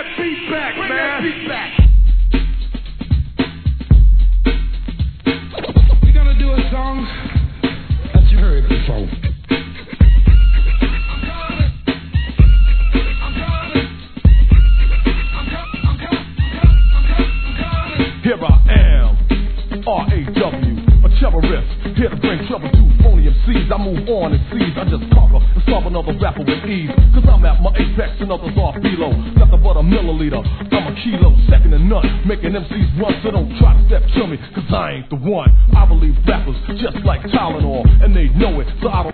that beat back, man. That beat back. We're gonna do a song that you heard before. Here I am, R.A.W., a terrorist, here to bring trouble to phony MCs. I move on and seize, I just conquer and solve another rapper with ease. Cause I'm at my apex and others are below. Nothing but a milliliter, I'm a kilo, second to none. Making MCs run, so don't try to step to me, cause I ain't the one. I believe rappers just like Tylenol, and they know it, so I don't